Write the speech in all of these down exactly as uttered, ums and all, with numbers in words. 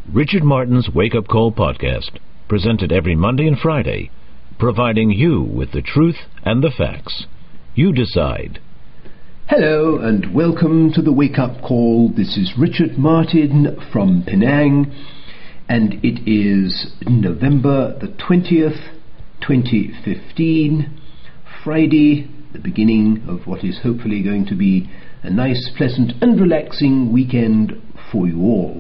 Richard Martin's Wake Up Call podcast, presented every Monday and Friday, providing you with the truth and the facts. You decide. Hello and welcome to the Wake Up Call. This is Richard Martin from Penang, and it is November the twentieth, twenty fifteen, Friday, the beginning of what is hopefully going to be a nice, pleasant and relaxing weekend for you all.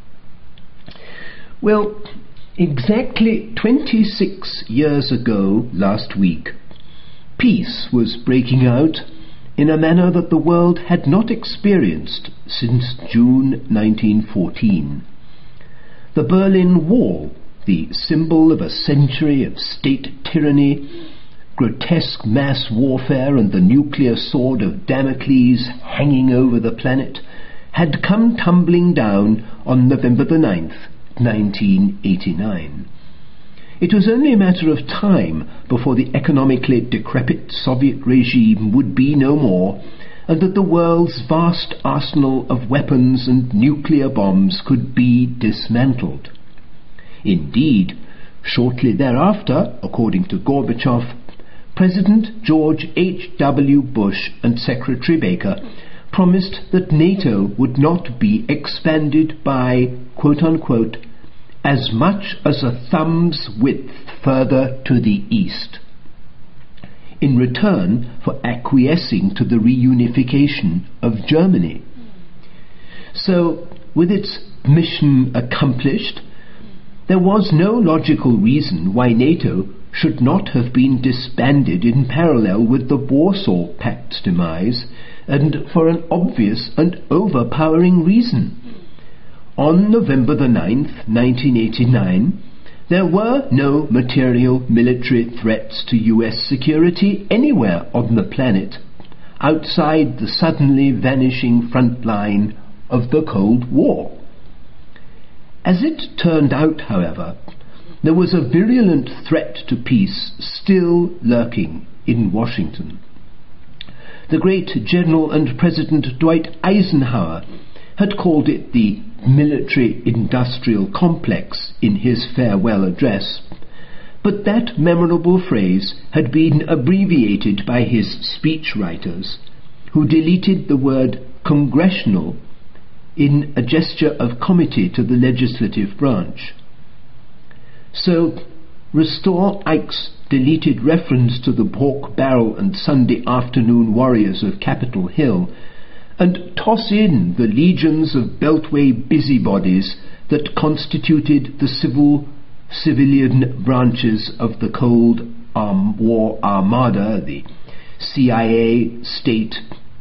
Well, exactly twenty-six years ago last week, peace was breaking out in a manner that the world had not experienced since June nineteen fourteen. The Berlin Wall, the symbol of a century of state tyranny, grotesque mass warfare and the nuclear sword of Damocles hanging over the planet, had come tumbling down on November the ninth, nineteen eighty-nine. It was only a matter of time before the economically decrepit Soviet regime would be no more, and that the world's vast arsenal of weapons and nuclear bombs could be dismantled. Indeed, shortly thereafter, according to Gorbachev, President George H W Bush and Secretary Baker promised that NATO would not be expanded by, quote-unquote, as much as a thumb's width further to the east, in return for acquiescing to the reunification of Germany. So, with its mission accomplished, there was no logical reason why NATO should not have been disbanded in parallel with the Warsaw Pact's demise, and for an obvious and overpowering reason. On November the ninth, nineteen eighty-nine, there were no material military threats to U S security anywhere on the planet outside the suddenly vanishing front line of the Cold War. As it turned out, however, there was a virulent threat to peace still lurking in Washington. The great General and President Dwight Eisenhower had called it the military-industrial complex in his farewell address, but that memorable phrase had been abbreviated by his speechwriters, who deleted the word congressional in a gesture of comity to the legislative branch. So, restore Ike's deleted reference to the pork barrel and Sunday afternoon warriors of Capitol Hill, and toss in the legions of Beltway busybodies that constituted the civil civilian branches of the Cold um, War Armada, the C I A, State,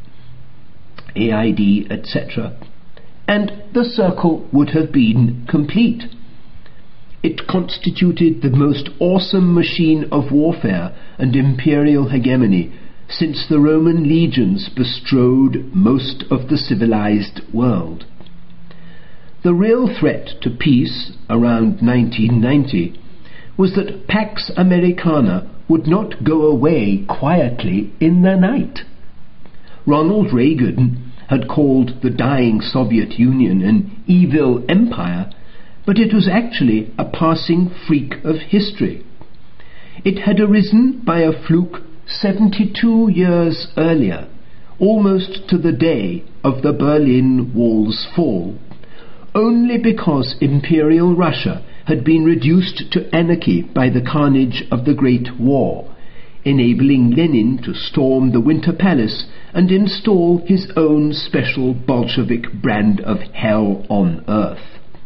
A I D, et cetera, and the circle would have been complete. It constituted the most awesome machine of warfare and imperial hegemony since the Roman legions bestrode most of the civilized world. The real threat to peace around nineteen ninety was that Pax Americana would not go away quietly in the night. Ronald Reagan had called the dying Soviet Union an evil empire, but it was actually a passing freak of history. It had arisen by a fluke seventy-two years earlier, almost to the day of the Berlin Wall's fall, only because Imperial Russia had been reduced to anarchy by the carnage of the Great War, enabling Lenin to storm the Winter Palace and install his own special Bolshevik brand of hell on earth.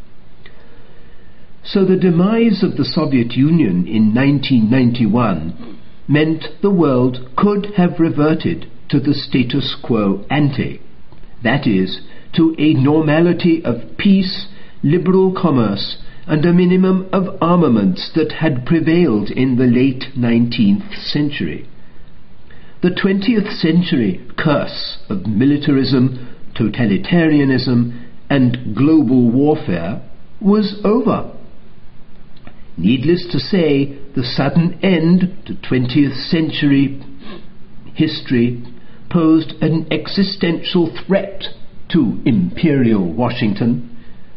So the demise of the Soviet Union in nineteen ninety-one meant the world could have reverted to the status quo ante, that is, to a normality of peace, liberal commerce, and a minimum of armaments that had prevailed in the late nineteenth century. The twentieth century curse of militarism, totalitarianism, and global warfare was over. Needless to say, the sudden end to twentieth century history posed an existential threat to Imperial Washington,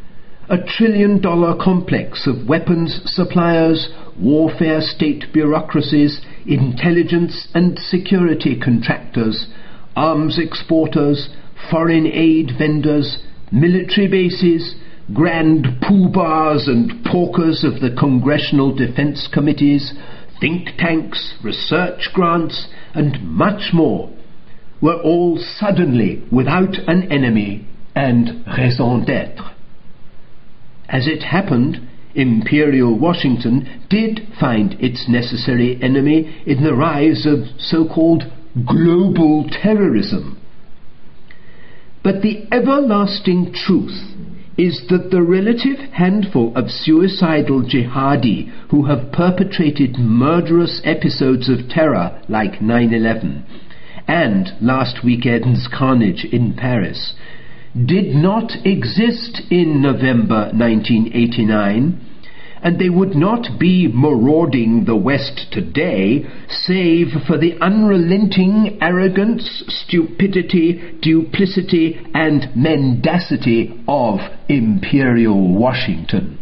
a trillion-dollar complex of weapons suppliers, warfare state bureaucracies, intelligence and security contractors, arms exporters, foreign aid vendors, military bases, grand poobahs and porkers of the Congressional Defense Committees, think tanks, research grants, and much more, were all suddenly without an enemy and raison d'être. As it happened, Imperial Washington did find its necessary enemy in the rise of so-called global terrorism. But the everlasting truth is that the relative handful of suicidal jihadi who have perpetrated murderous episodes of terror like nine eleven and last weekend's carnage in Paris did not exist in November nineteen eighty-nine, and they would not be marauding the West today save for the unrelenting arrogance, stupidity, duplicity, and mendacity of Imperial Washington.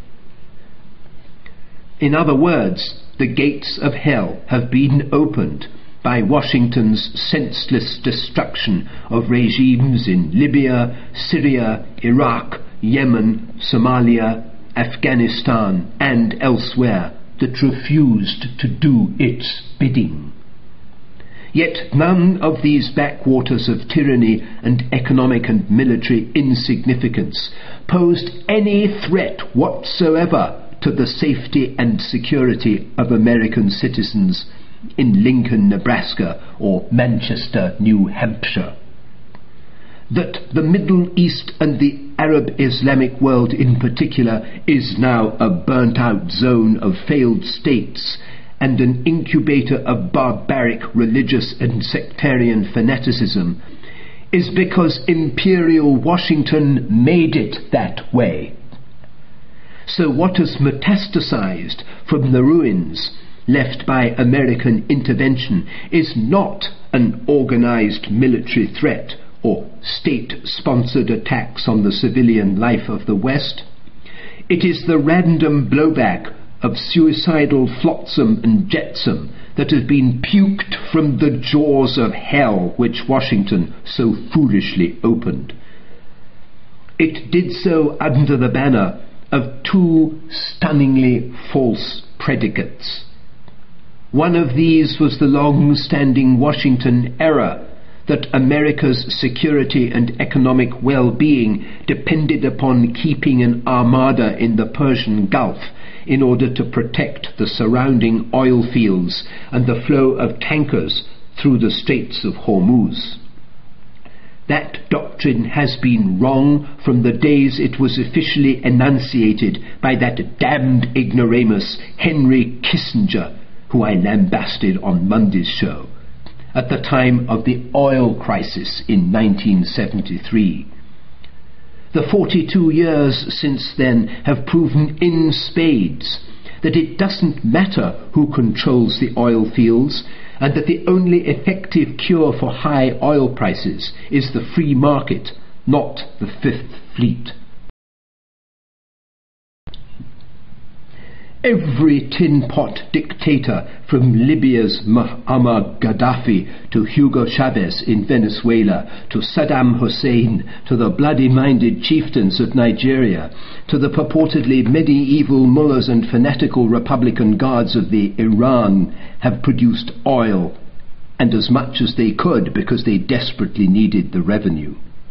In other words, the gates of hell have been opened by Washington's senseless destruction of regimes in Libya, Syria, Iraq, Yemen, Somalia, Afghanistan, and elsewhere that refused to do its bidding. Yet none of these backwaters of tyranny and economic and military insignificance posed any threat whatsoever to the safety and security of American citizens in Lincoln, Nebraska, or Manchester, New Hampshire. That the Middle East and the Arab Islamic world in particular is now a burnt-out zone of failed states and an incubator of barbaric religious and sectarian fanaticism is because Imperial Washington made it that way. So what has metastasized from the ruins left by American intervention is not an organized military threat or state-sponsored attacks on the civilian life of the West. It is the random blowback of suicidal flotsam and jetsam that has been puked from the jaws of hell which Washington so foolishly opened. It did so under the banner of two stunningly false predicates. One of these was the long-standing Washington error that America's security and economic well-being depended upon keeping an armada in the Persian Gulf in order to protect the surrounding oil fields and the flow of tankers through the Straits of Hormuz. That doctrine has been wrong from the days it was officially enunciated by that damned ignoramus Henry Kissinger, who I lambasted on Monday's show, at the time of the oil crisis in nineteen seventy-three. The forty-two years since then have proven in spades that it doesn't matter who controls the oil fields, and that the only effective cure for high oil prices is the free market, not the Fifth Fleet. Every tin-pot dictator from Libya's Muammar Gaddafi to Hugo Chavez in Venezuela to Saddam Hussein to the bloody-minded chieftains of Nigeria to the purportedly medieval mullahs and fanatical Republican guards of the Iran have produced oil, and as much as they could because they desperately needed the revenue.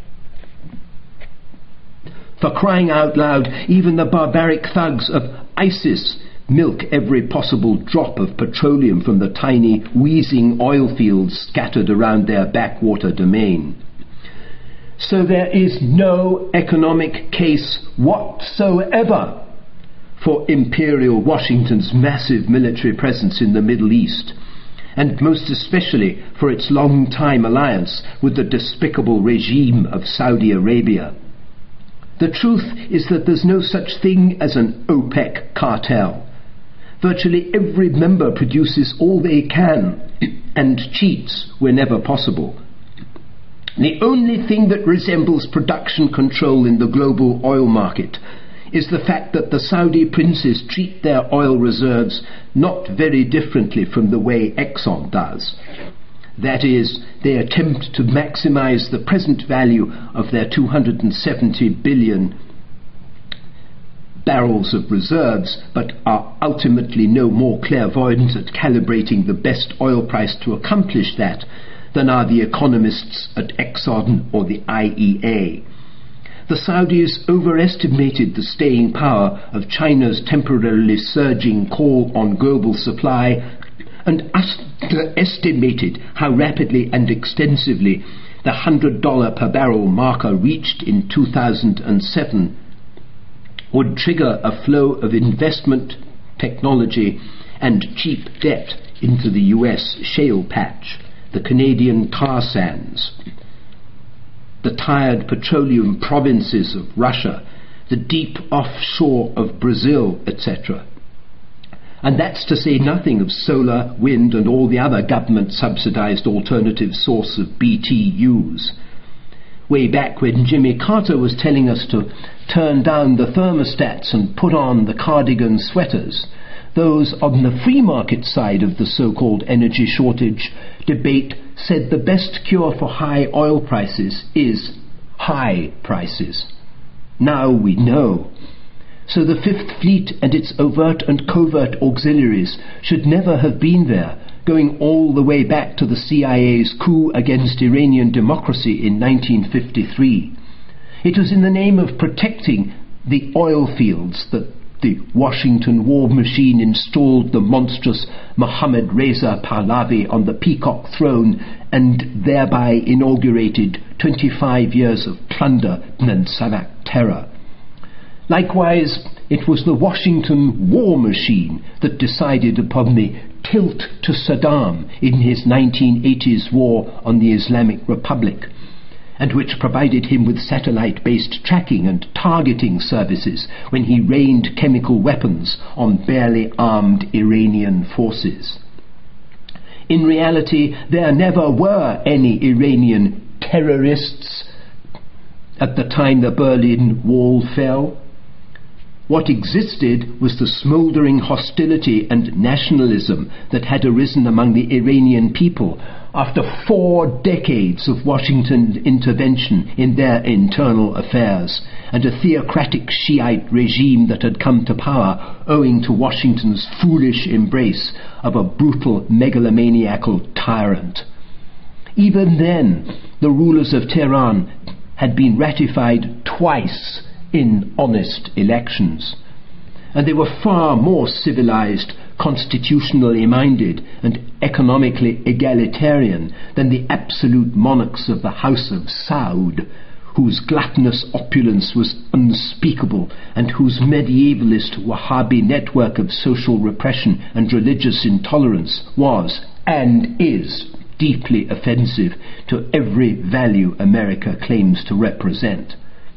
For crying out loud, even the barbaric thugs of ISIS milk every possible drop of petroleum from the tiny, wheezing oil fields scattered around their backwater domain. So there is no economic case whatsoever for Imperial Washington's massive military presence in the Middle East, and most especially for its long-time alliance with the despicable regime of Saudi Arabia. The truth is that there's no such thing as an OPEC cartel. Virtually every member produces all they can and cheats whenever possible. The only thing that resembles production control in the global oil market is the fact that the Saudi princes treat their oil reserves not very differently from the way Exxon does. That is, they attempt to maximize the present value of their two hundred seventy billion barrels of reserves, but are ultimately no more clairvoyant at calibrating the best oil price to accomplish that than are the economists at Exxon or the I E A. The Saudis overestimated the staying power of China's temporarily surging call on global supply and underestimated how rapidly and extensively the one hundred dollars per barrel marker reached in two thousand seven would trigger a flow of investment, technology, and cheap debt into the U S shale patch, the Canadian tar sands, the tired petroleum provinces of Russia, the deep offshore of Brazil, et cetera. And that's to say nothing of solar, wind, and all the other government-subsidized alternative source of B T Us. Way back when Jimmy Carter was telling us to turn down the thermostats and put on the cardigan sweaters, those on the free market side of the so-called energy shortage debate said the best cure for high oil prices is high prices. Now we know. So the Fifth Fleet and its overt and covert auxiliaries should never have been there, going all the way back to the C I A's coup against Iranian democracy in nineteen fifty-three. It was in the name of protecting the oil fields that the Washington war machine installed the monstrous Mohammad Reza Pahlavi on the peacock throne and thereby inaugurated twenty-five years of plunder and Savak terror. Likewise, it was the Washington war machine that decided upon the tilt to Saddam in his nineteen eighties war on the Islamic Republic, and which provided him with satellite-based tracking and targeting services when he rained chemical weapons on barely armed Iranian forces. In reality, there never were any Iranian terrorists at the time the Berlin Wall fell. What existed was the smouldering hostility and nationalism that had arisen among the Iranian people after four decades of Washington intervention in their internal affairs and a theocratic Shiite regime that had come to power owing to Washington's foolish embrace of a brutal megalomaniacal tyrant. Even then, the rulers of Tehran had been ratified twice in honest elections, and they were far more civilized, constitutionally minded, and economically egalitarian than the absolute monarchs of the House of Saud, whose gluttonous opulence was unspeakable and whose medievalist Wahhabi network of social repression and religious intolerance was, and is, deeply offensive to every value America claims to represent.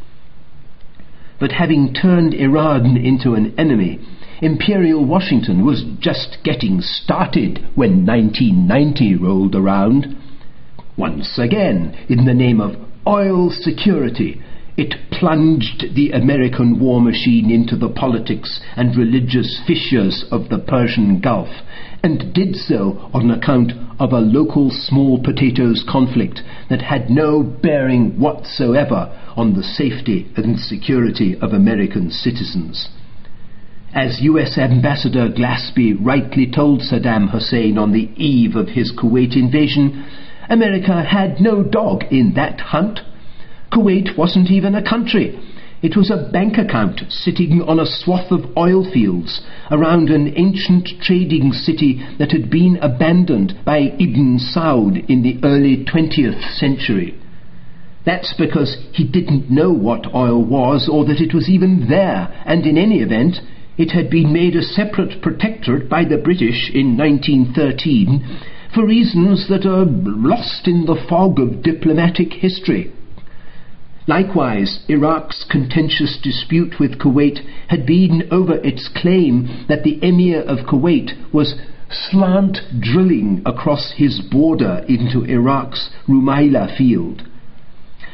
But having turned Iran into an enemy, Imperial Washington was just getting started when nineteen ninety rolled around. Once again, in the name of oil security, it plunged the American war machine into the politics and religious fissures of the Persian Gulf, and did so on account of a local small potatoes conflict that had no bearing whatsoever on the safety and security of American citizens. As U S Ambassador Glaspie rightly told Saddam Hussein on the eve of his Kuwait invasion, America had no dog in that hunt. Kuwait wasn't even a country. It was a bank account sitting on a swath of oil fields around an ancient trading city that had been abandoned by Ibn Saud in the early twentieth century. That's because he didn't know what oil was or that it was even there, and in any event, it had been made a separate protectorate by the British in nineteen thirteen for reasons that are lost in the fog of diplomatic history. Likewise, Iraq's contentious dispute with Kuwait had been over its claim that the Emir of Kuwait was slant drilling across his border into Iraq's Rumaila field.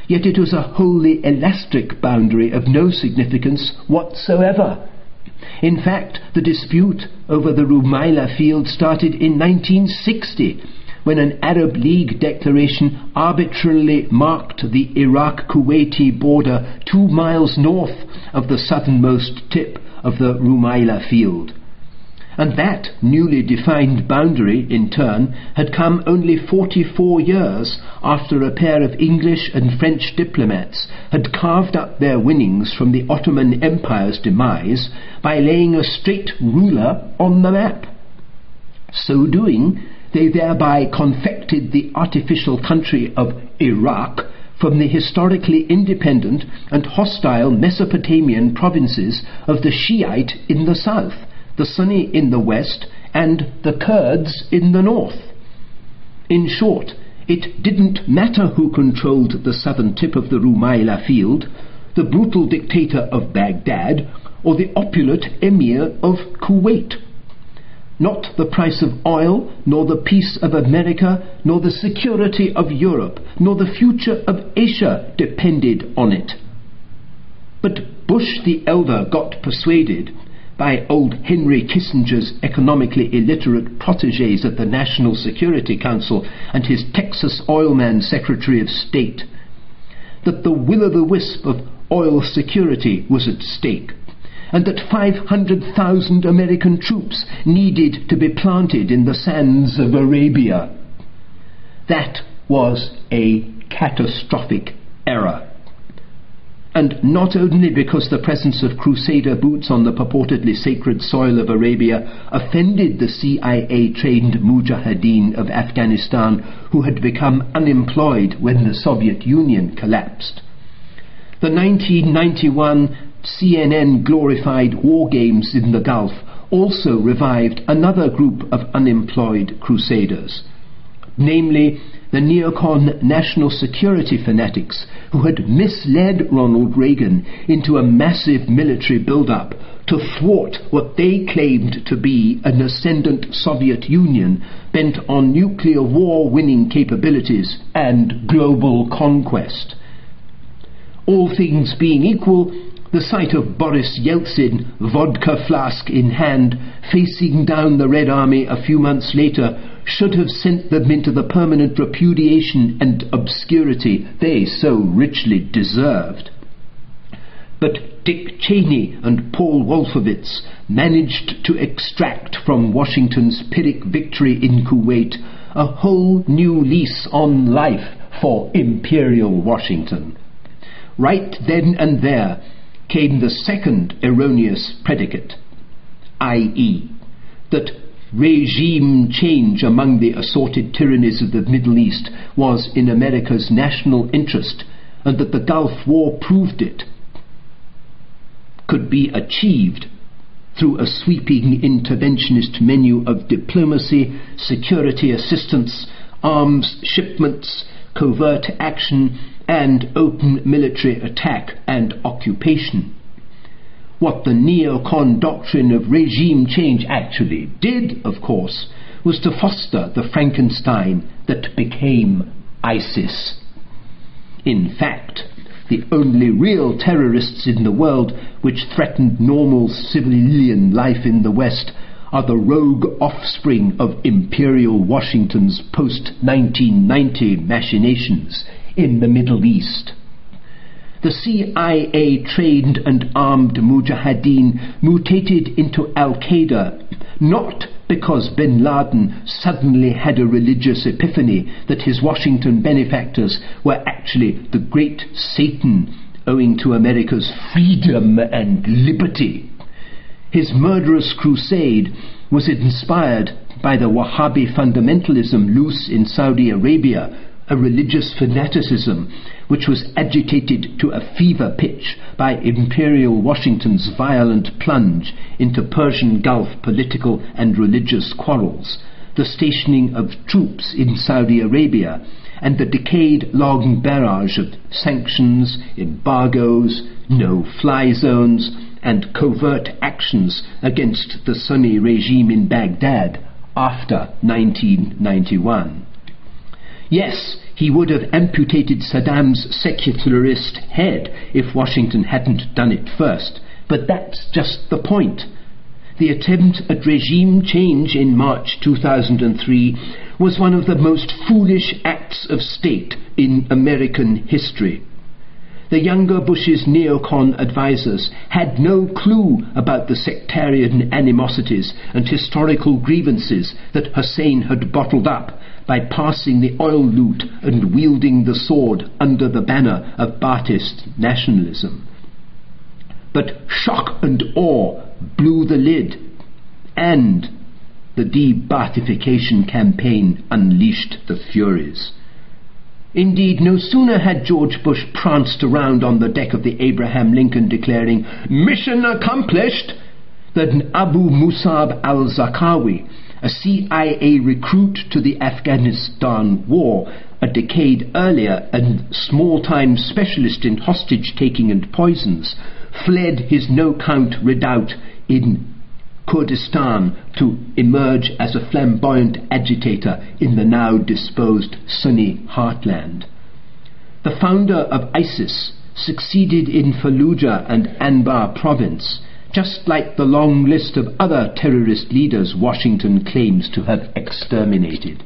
yet it was a wholly elastic boundary of no significance whatsoever. In fact, the dispute over the Rumaila field started in nineteen sixty, when an Arab League declaration arbitrarily marked the Iraq-Kuwaiti border two miles north of the southernmost tip of the Rumaila field. And that newly defined boundary, in turn, had come only forty-four years after a pair of English and French diplomats had carved up their winnings from the Ottoman Empire's demise by laying a straight ruler on the map. So doing, they thereby confected the artificial country of Iraq from the historically independent and hostile Mesopotamian provinces of the Shiite in the south, the Sunni in the west, and the Kurds in the north. In short, it didn't matter who controlled the southern tip of the Rumaila field, the brutal dictator of Baghdad or the opulent emir of Kuwait. Not the price of oil, nor the peace of America, nor the security of Europe, nor the future of Asia depended on it. But Bush the elder got persuaded by old Henry Kissinger's economically illiterate protégés at the National Security Council and his Texas oilman Secretary of State that the will-o'-the-wisp of oil security was at stake, and that five hundred thousand American troops needed to be planted in the sands of Arabia. That was a catastrophic error. And not only because the presence of crusader boots on the purportedly sacred soil of Arabia offended the C I A-trained mujahideen of Afghanistan, who had become unemployed when the Soviet Union collapsed. The nineteen ninety-one C N N glorified war games in the Gulf also revived another group of unemployed crusaders, namely the neocon national security fanatics who had misled Ronald Reagan into a massive military build-up to thwart what they claimed to be an ascendant Soviet Union bent on nuclear war-winning capabilities and global conquest. All things being equal, the sight of Boris Yeltsin, vodka flask in hand, facing down the Red Army a few months later should have sent them into the permanent repudiation and obscurity they so richly deserved. But Dick Cheney and Paul Wolfowitz managed to extract from Washington's Pyrrhic victory in Kuwait a whole new lease on life for Imperial Washington. Right then and there came the second erroneous predicate, that is, that regime change among the assorted tyrannies of the Middle East was in America's national interest, and that the Gulf War proved it, could be achieved through a sweeping interventionist menu of diplomacy, security assistance, arms shipments, covert action, and open military attack and occupation. What the neocon doctrine of regime change actually did, of course, was to foster the Frankenstein that became ISIS. In fact, the only real terrorists in the world which threatened normal civilian life in the West are the rogue offspring of Imperial Washington's post nineteen ninety machinations in the Middle East. The C I A-trained and armed mujahideen mutated into Al-Qaeda not because bin Laden suddenly had a religious epiphany that his Washington benefactors were actually the great Satan owing to America's freedom and liberty. His murderous crusade was inspired by the Wahhabi fundamentalism loose in Saudi Arabia, a religious fanaticism which was agitated to a fever pitch by Imperial Washington's violent plunge into Persian Gulf political and religious quarrels, the stationing of troops in Saudi Arabia, and the decade-long barrage of sanctions, embargoes, no-fly zones, and covert actions against the Sunni regime in Baghdad after nineteen ninety-one. Yes, He would have amputated Saddam's secularist head if Washington hadn't done it first. But that's just the point. The attempt at regime change in March two thousand three was one of the most foolish acts of state in American history. The younger Bush's neocon advisers had no clue about the sectarian animosities and historical grievances that Hussein had bottled up by passing the oil loot and wielding the sword under the banner of Ba'athist nationalism. But shock and awe blew the lid, and the de-Ba'athification campaign unleashed the furies. Indeed, no sooner had George Bush pranced around on the deck of the Abraham Lincoln declaring, "Mission accomplished," than Abu Musab al-Zarqawi, a C I A recruit to the Afghanistan war a decade earlier and small-time specialist in hostage-taking and poisons, fled his no-count redoubt in Kurdistan to emerge as a flamboyant agitator in the now disposed Sunni heartland. The founder of ISIS succeeded in Fallujah and Anbar province, just like the long list of other terrorist leaders Washington claims to have exterminated.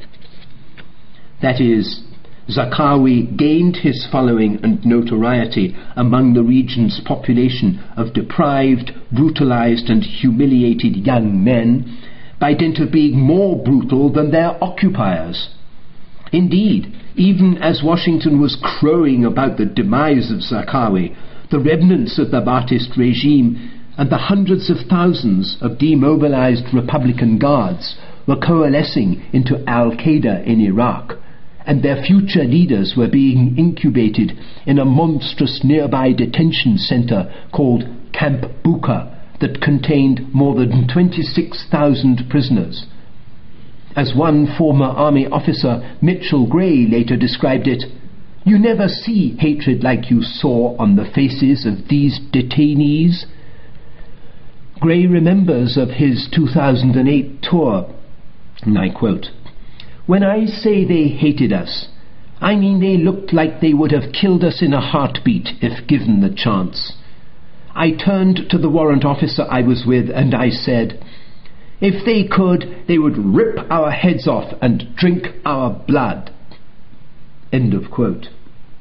That is, Zarqawi gained his following and notoriety among the region's population of deprived, brutalized and humiliated young men by dint of being more brutal than their occupiers. Indeed, even as Washington was crowing about the demise of Zarqawi, the remnants of the Ba'athist regime and the hundreds of thousands of demobilized Republican guards were coalescing into Al-Qaeda in Iraq, and their future leaders were being incubated in a monstrous nearby detention center called Camp Bucca that contained more than twenty-six thousand prisoners. As one former army officer, Mitchell Gray, later described it, "You never see hatred like you saw on the faces of these detainees." Gray remembers of his two thousand eight tour, and I quote, "When I say they hated us, I mean they looked like they would have killed us in a heartbeat if given the chance. I turned to the warrant officer I was with and I said, if they could, they would rip our heads off and drink our blood." End of quote.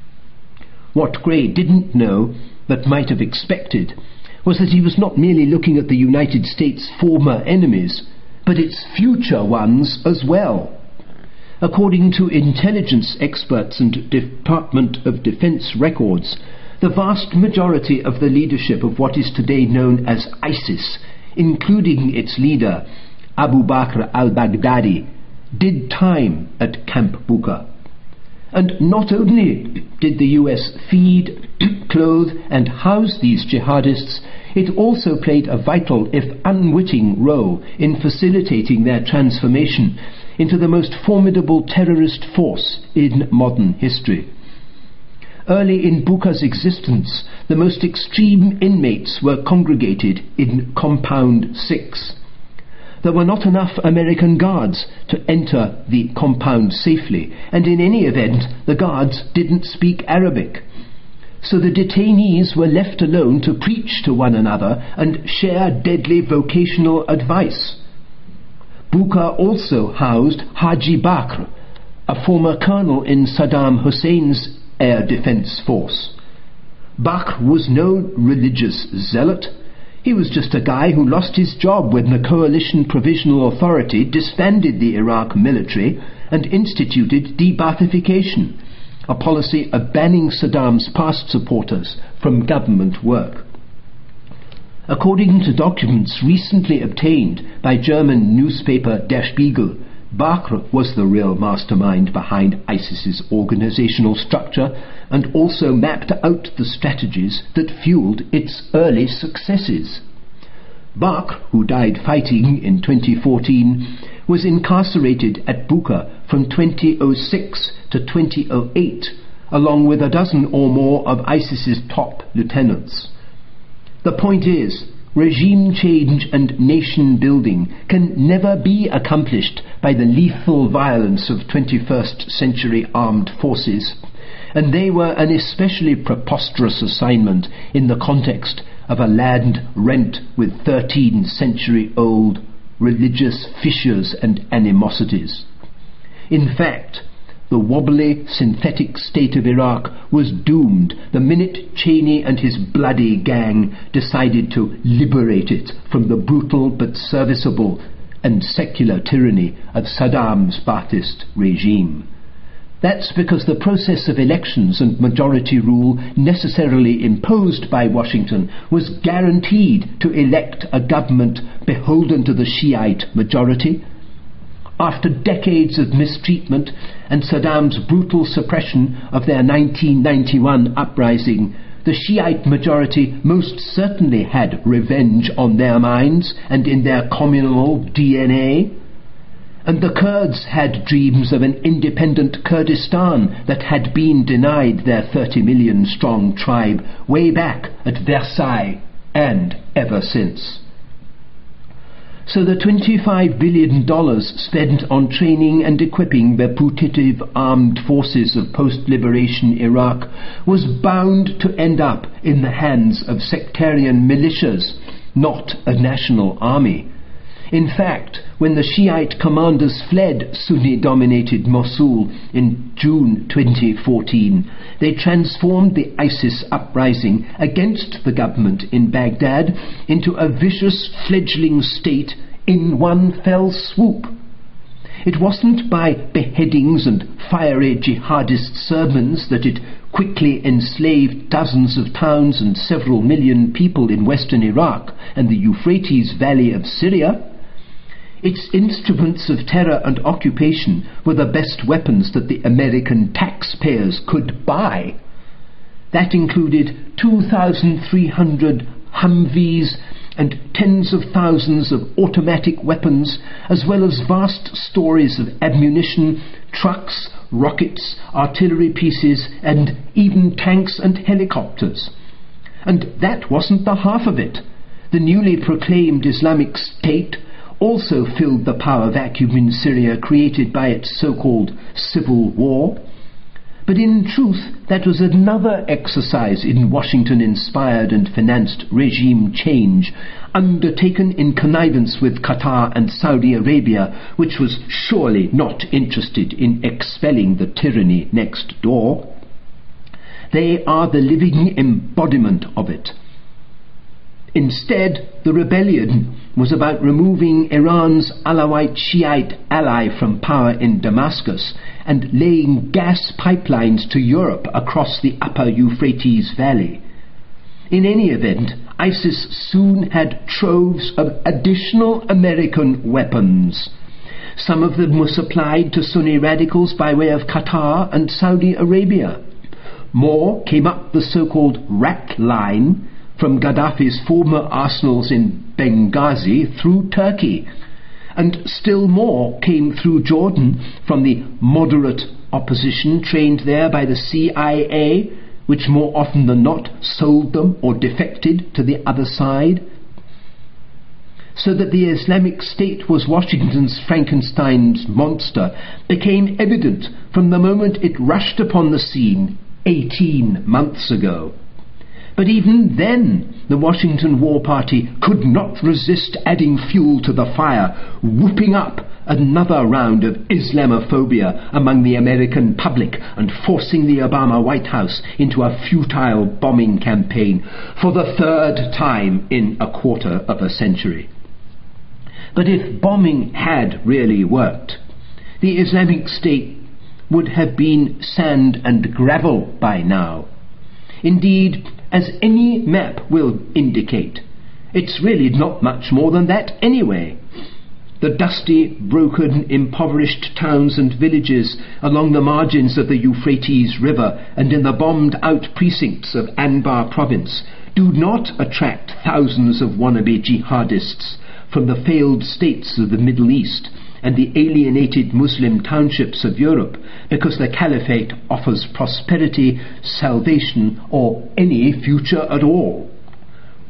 What Gray didn't know, but might have expected, was that he was not merely looking at the United States' former enemies, but its future ones as well. According to intelligence experts and Department of Defense records, the vast majority of the leadership of what is today known as ISIS, including its leader, Abu Bakr al-Baghdadi, did time at Camp Bucca. And not only did the U S feed, clothe and house these jihadists, it also played a vital, if unwitting, role in facilitating their transformation into the most formidable terrorist force in modern history. Early in Bucca's existence, the most extreme inmates were congregated in Compound six. There were not enough American guards to enter the compound safely, and in any event, the guards didn't speak Arabic. So the detainees were left alone to preach to one another and share deadly vocational advice. Bucca also housed Haji Bakr, a former colonel in Saddam Hussein's air defense force. Bakr was no religious zealot. He was just a guy who lost his job when the Coalition Provisional Authority disbanded the Iraq military and instituted de-Ba'athification, a policy of banning Saddam's past supporters from government work. According to documents recently obtained by German newspaper Der Spiegel, Bakr was the real mastermind behind ISIS's organizational structure and also mapped out the strategies that fueled its early successes. Bakr, who died fighting in twenty fourteen, was incarcerated at Bucca from twenty oh six to twenty oh eight, along with a dozen or more of ISIS's top lieutenants. The point is, regime change and nation building can never be accomplished by the lethal violence of twenty-first century armed forces, and they were an especially preposterous assignment in the context of a land rent with thirteenth century old religious fissures and animosities. In fact, the wobbly, synthetic state of Iraq was doomed the minute Cheney and his bloody gang decided to liberate it from the brutal but serviceable and secular tyranny of Saddam's Ba'athist regime. That's because the process of elections and majority rule necessarily imposed by Washington was guaranteed to elect a government beholden to the Shiite majority. After decades of mistreatment and Saddam's brutal suppression of their nineteen ninety-one uprising, the Shiite majority most certainly had revenge on their minds and in their communal D N A. And the Kurds had dreams of an independent Kurdistan that had been denied their thirty million strong tribe way back at Versailles and ever since. So the twenty-five billion dollars spent on training and equipping the putative armed forces of post-liberation Iraq was bound to end up in the hands of sectarian militias, not a national army. In fact, when the Shiite commanders fled Sunni-dominated Mosul in June twenty fourteen, they transformed the ISIS uprising against the government in Baghdad into a vicious fledgling state in one fell swoop. It wasn't by beheadings and fiery jihadist sermons that it quickly enslaved dozens of towns and several million people in western Iraq and the Euphrates Valley of Syria. Its instruments of terror and occupation were the best weapons that the American taxpayers could buy. That included two thousand three hundred Humvees and tens of thousands of automatic weapons, as well as vast stories of ammunition, trucks, rockets, artillery pieces, and even tanks and helicopters. And that wasn't the half of it. The newly proclaimed Islamic State also filled the power vacuum in Syria created by its so-called civil war. But in truth, that was another exercise in Washington-inspired and financed regime change, undertaken in connivance with Qatar and Saudi Arabia, which was surely not interested in expelling the tyranny next door. They are the living embodiment of it. Instead, the rebellion was about removing Iran's Alawite Shiite ally from power in Damascus and laying gas pipelines to Europe across the upper Euphrates Valley. In any event, ISIS soon had troves of additional American weapons. Some of them were supplied to Sunni radicals by way of Qatar and Saudi Arabia. More came up the so-called rat line from Gaddafi's former arsenals in Benghazi through Turkey, and still more came through Jordan from the moderate opposition trained there by the C I A, which more often than not sold them or defected to the other side. So that the Islamic State was Washington's Frankenstein's monster became evident from the moment it rushed upon the scene eighteen months ago. But even then, the Washington War Party could not resist adding fuel to the fire, whooping up another round of Islamophobia among the American public and forcing the Obama White House into a futile bombing campaign for the third time in a quarter of a century. But if bombing had really worked, the Islamic State would have been sand and gravel by now. Indeed, as any map will indicate, it's really not much more than that anyway. The dusty, broken, impoverished towns and villages along the margins of the Euphrates River and in the bombed-out precincts of Anbar province do not attract thousands of wannabe jihadists from the failed states of the Middle East and the alienated Muslim townships of Europe, because the caliphate offers prosperity, salvation, or any future at all.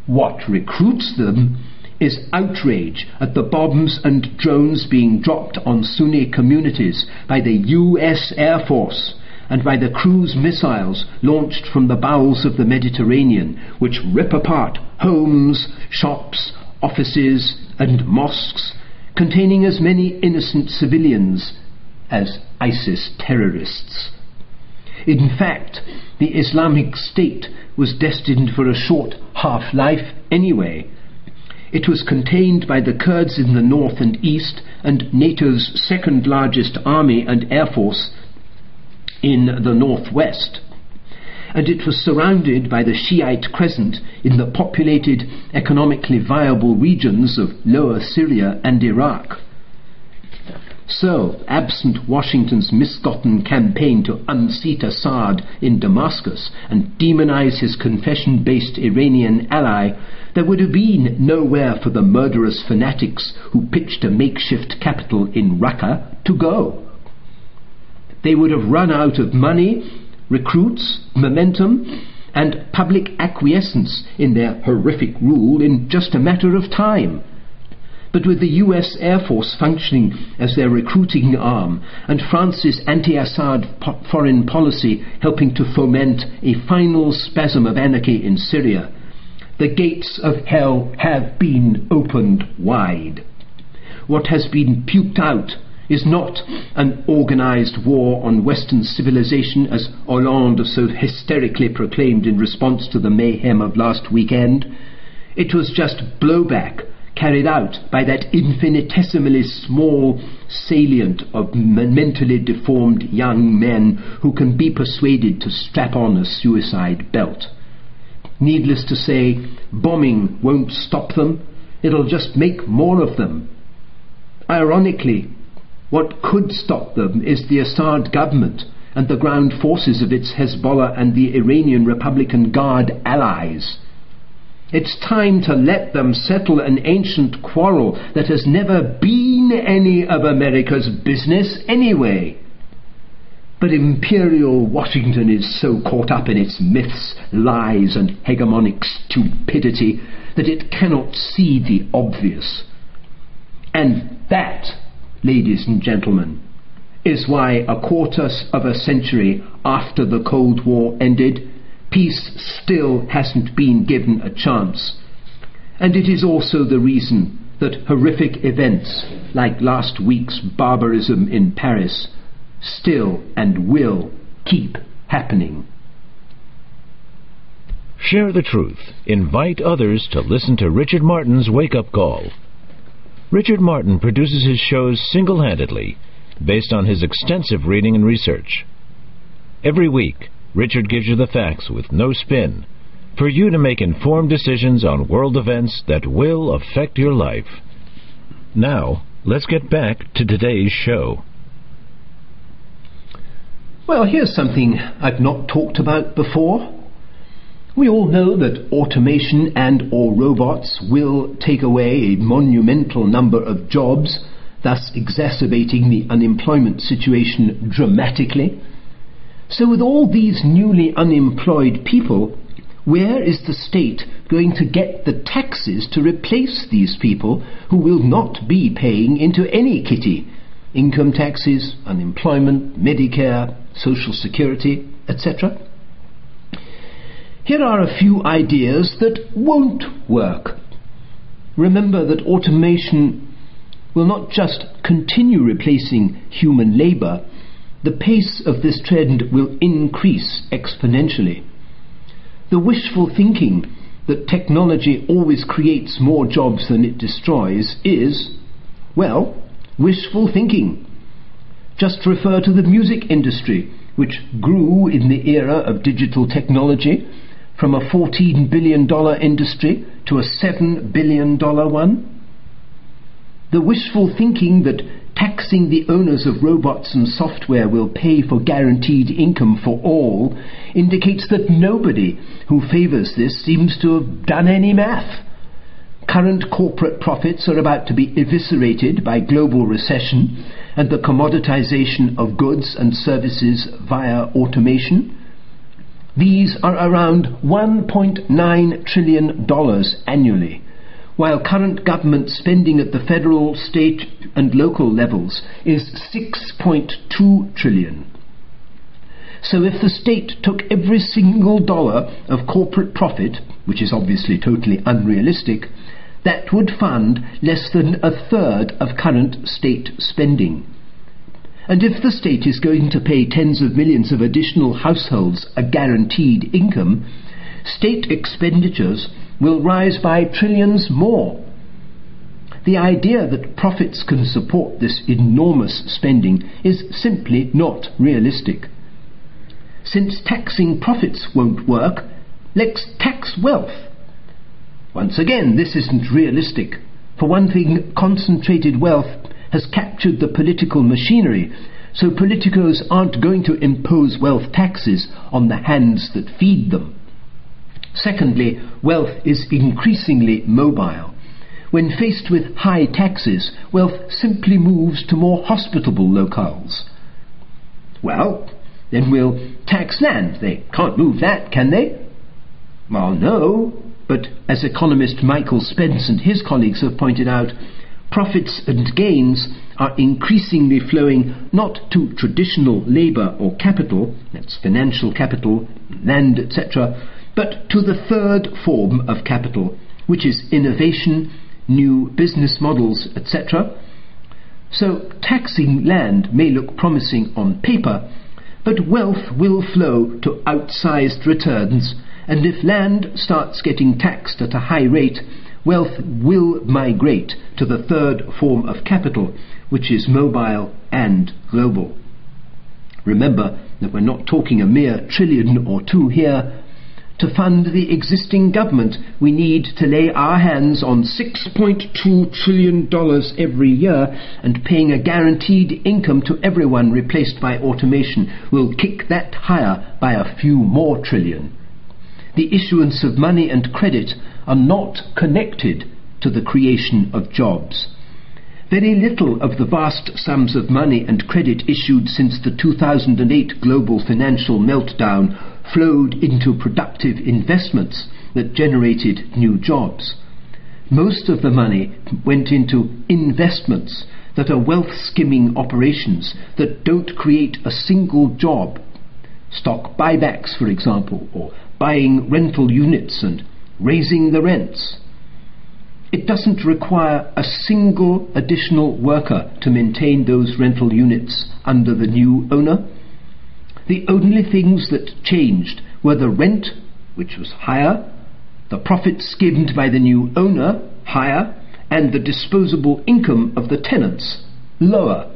What recruits them is outrage at the bombs and drones being dropped on Sunni communities by the U S Air Force and by the cruise missiles launched from the bowels of the Mediterranean, which rip apart homes, shops, offices and mosques, containing as many innocent civilians as ISIS terrorists. In fact, the Islamic State was destined for a short half-life anyway. It was contained by the Kurds in the north and east and NATO's second largest army and air force in the northwest. And it was surrounded by the Shiite Crescent in the populated, economically viable regions of Lower Syria and Iraq. So, absent Washington's misgotten campaign to unseat Assad in Damascus and demonize his confession-based Iranian ally, there would have been nowhere for the murderous fanatics who pitched a makeshift capital in Raqqa to go. They would have run out of money, recruits, momentum, and public acquiescence in their horrific rule in just a matter of time. But with the U S Air Force functioning as their recruiting arm and France's anti-Assad po- foreign policy helping to foment a final spasm of anarchy in Syria, the gates of hell have been opened wide. What has been puked out is not an organized war on Western civilization, as Hollande so hysterically proclaimed in response to the mayhem of last weekend. It was just blowback carried out by that infinitesimally small salient of mentally deformed young men who can be persuaded to strap on a suicide belt. Needless to say, bombing won't stop them. It'll just make more of them. Ironically, what could stop them is the Assad government and the ground forces of its Hezbollah and the Iranian Republican Guard allies. It's time to let them settle an ancient quarrel that has never been any of America's business anyway. But Imperial Washington is so caught up in its myths, lies, and hegemonic stupidity that it cannot see the obvious. And that, ladies and gentlemen, is why a quarter of a century after the Cold War ended, peace still hasn't been given a chance. And it is also the reason that horrific events like last week's barbarism in Paris still and will keep happening. Share the truth. Invite others to listen to Richard Martin's Wake Up Call. Richard Martin produces his shows single-handedly, based on his extensive reading and research. Every week, Richard gives you the facts with no spin, for you to make informed decisions on world events that will affect your life. Now, let's get back to today's show. Well, here's something I've not talked about before. We all know that automation and or robots will take away a monumental number of jobs, thus exacerbating the unemployment situation dramatically. So with all these newly unemployed people, where is the state going to get the taxes to replace these people who will not be paying into any kitty? Income taxes, unemployment, Medicare, Social Security, et cetera. Here are a few ideas that won't work. Remember that automation will not just continue replacing human labour, the pace of this trend will increase exponentially. The wishful thinking that technology always creates more jobs than it destroys is, well, wishful thinking. Just refer to the music industry, which grew in the era of digital technology from a fourteen billion dollars industry to a seven billion dollars one. The wishful thinking that taxing the owners of robots and software will pay for guaranteed income for all indicates that nobody who favours this seems to have done any math. Current corporate profits are about to be eviscerated by global recession and the commoditization of goods and services via automation. These are around one point nine trillion dollars annually, while current government spending at the federal, state and local levels is six point two trillion dollars. So if the state took every single dollar of corporate profit, which is obviously totally unrealistic, that would fund less than a third of current state spending. And if the state is going to pay tens of millions of additional households a guaranteed income, state expenditures will rise by trillions more. The idea that profits can support this enormous spending is simply not realistic. Since taxing profits won't work, let's tax wealth. Once again, this isn't realistic. For one thing, concentrated wealth has captured the political machinery, so politicos aren't going to impose wealth taxes on the hands that feed them. Secondly, wealth is increasingly mobile. When faced with high taxes, wealth simply moves to more hospitable locales. Well, then we'll tax land. They can't move that, can they? Well, no, but as economist Michael Spence and his colleagues have pointed out, profits and gains are increasingly flowing not to traditional labour or capital, that's financial capital, land, et cetera, but to the third form of capital, which is innovation, new business models, et cetera. So taxing land may look promising on paper, but wealth will flow to outsized returns, and if land starts getting taxed at a high rate, wealth will migrate to the third form of capital, which is mobile and global. Remember that we're not talking a mere trillion or two here. To fund the existing government, we need to lay our hands on six point two trillion dollars every year, and paying a guaranteed income to everyone replaced by automation will kick that higher by a few more trillion. The issuance of money and credit are not connected to the creation of jobs. Very little of the vast sums of money and credit issued since the two thousand eight global financial meltdown flowed into productive investments that generated new jobs. Most of the money went into investments that are wealth-skimming operations that don't create a single job. Stock buybacks, for example, or buying rental units and raising the rents. It doesn't require a single additional worker to maintain those rental units under the new owner. The only things that changed were the rent, which was higher, the profit skimmed by the new owner, higher, and the disposable income of the tenants, lower.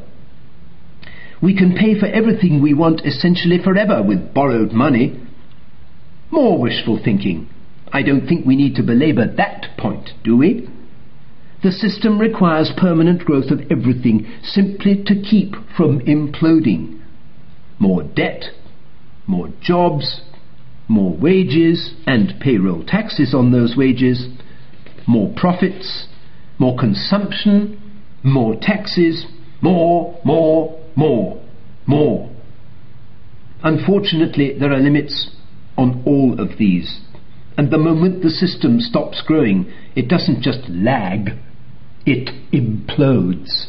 We can pay for everything we want essentially forever with borrowed money. More wishful thinking. I don't think we need to belabor that point, do we? The system requires permanent growth of everything simply to keep from imploding. More debt, more jobs, more wages and payroll taxes on those wages, more profits, more consumption, more taxes, more, more, more, more. Unfortunately, there are limits on all of these, and the moment the system stops growing, it doesn't just lag, it implodes.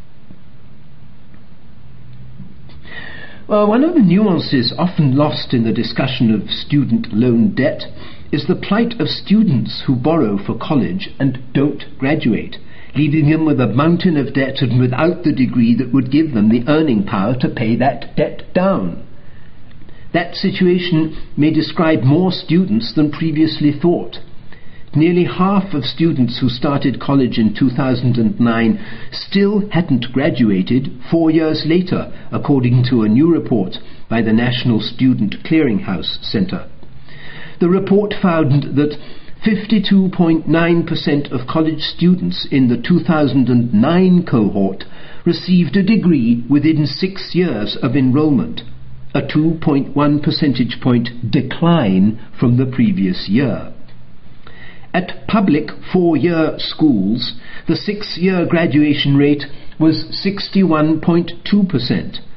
Well, one of the nuances often lost in the discussion of student loan debt is the plight of students who borrow for college and don't graduate, leaving them with a mountain of debt and without the degree that would give them the earning power to pay that debt down. That situation may describe more students than previously thought. Nearly half of students who started college in two thousand nine still hadn't graduated four years later, according to a new report by the National Student Clearinghouse Centre. The report found that fifty-two point nine percent of college students in the two thousand nine cohort received a degree within six years of enrolment, a two point one percentage point decline from the previous year. At public four-year schools, the six-year graduation rate was sixty-one point two percent,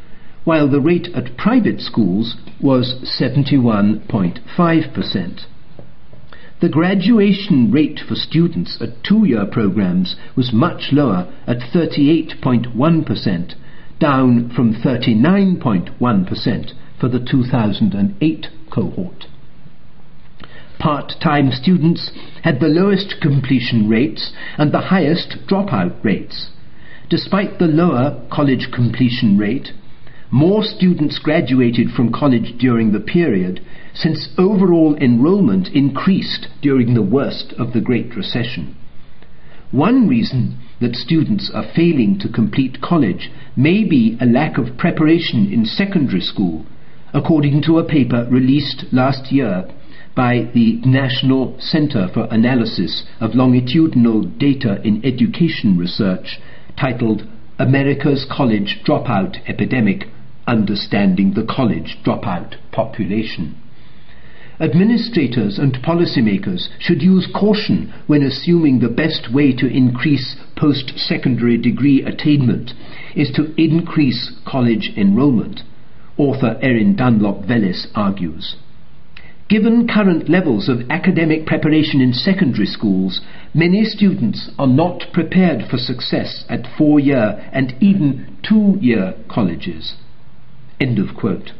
while the rate at private schools was seventy-one point five percent. The graduation rate for students at two-year programs was much lower at thirty-eight point one percent, down from thirty-nine point one percent for the two thousand eight cohort. Part-time students had the lowest completion rates and the highest dropout rates. Despite the lower college completion rate, more students graduated from college during the period, since overall enrollment increased during the worst of the Great Recession. One reason that students are failing to complete college may be a lack of preparation in secondary school, according to a paper released last year by the National Center for Analysis of Longitudinal Data in Education Research, titled America's College Dropout Epidemic: Understanding the College Dropout Population. Administrators and policymakers should use caution when assuming the best way to increase post-secondary degree attainment is to increase college enrollment, author Erin Dunlop-Vellis argues. Given current levels of academic preparation in secondary schools, many students are not prepared for success at four-year and even two-year colleges. End of quote.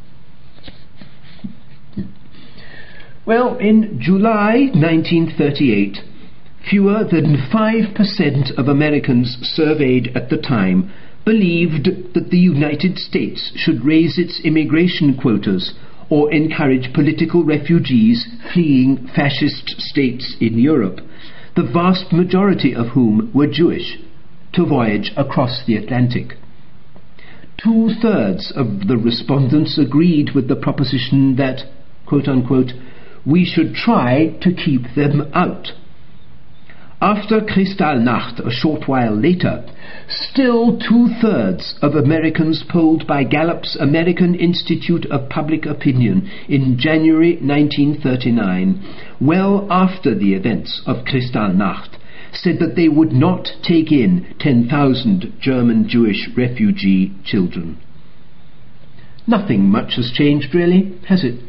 Well, in July nineteen thirty-eight, fewer than five percent of Americans surveyed at the time believed that the United States should raise its immigration quotas or encourage political refugees fleeing fascist states in Europe, the vast majority of whom were Jewish, to voyage across the Atlantic. Two-thirds of the respondents agreed with the proposition that, quote-unquote, we should try to keep them out. After Kristallnacht, a short while later, still two-thirds of Americans polled by Gallup's American Institute of Public Opinion in January nineteen thirty-nine, well after the events of Kristallnacht, said that they would not take in ten thousand German Jewish refugee children. Nothing much has changed, really, has it?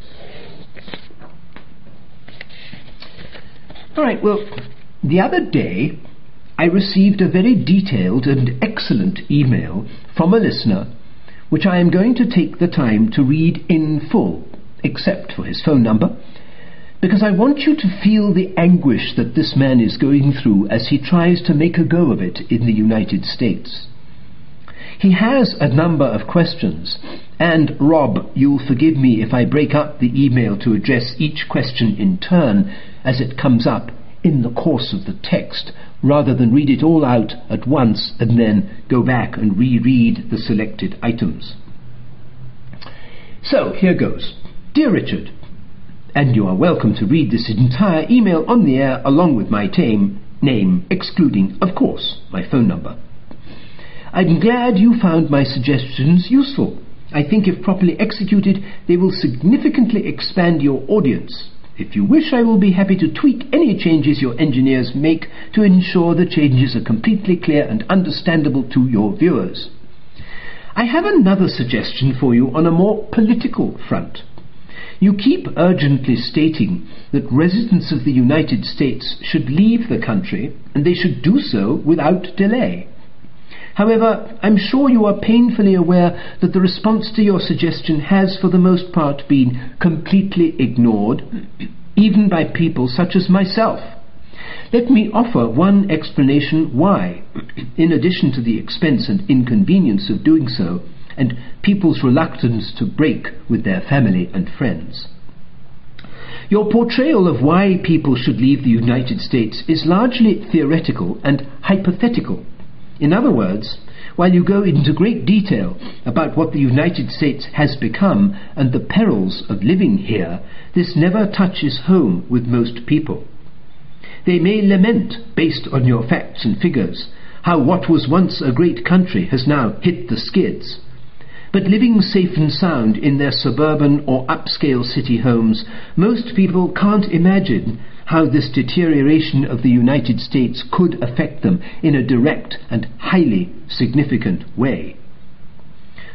All right, well, the other day I received a very detailed and excellent email from a listener, which I am going to take the time to read in full, except for his phone number, because I want you to feel the anguish that this man is going through as he tries to make a go of it in the United States. He has a number of questions, and Rob, you'll forgive me if I break up the email to address each question in turn as it comes up in the course of the text, rather than read it all out at once and then go back and reread the selected items. So, here goes. Dear Richard, and you are welcome to read this entire email on the air along with my tame name, excluding, of course, my phone number. I'm glad you found my suggestions useful. I think if properly executed, they will significantly expand your audience. If you wish, I will be happy to tweak any changes your engineers make to ensure the changes are completely clear and understandable to your viewers. I have another suggestion for you on a more political front. You keep urgently stating that residents of the United States should leave the country, and they should do so without delay. However, I'm sure you are painfully aware that the response to your suggestion has, for the most part, been completely ignored, even by people such as myself. Let me offer one explanation why, in addition to the expense and inconvenience of doing so, and people's reluctance to break with their family and friends. Your portrayal of why people should leave the United States is largely theoretical and hypothetical. In other words, while you go into great detail about what the United States has become and the perils of living here, this never touches home with most people. They may lament, based on your facts and figures, how what was once a great country has now hit the skids. But living safe and sound in their suburban or upscale city homes, most people can't imagine how this deterioration of the United States could affect them in a direct and highly significant way.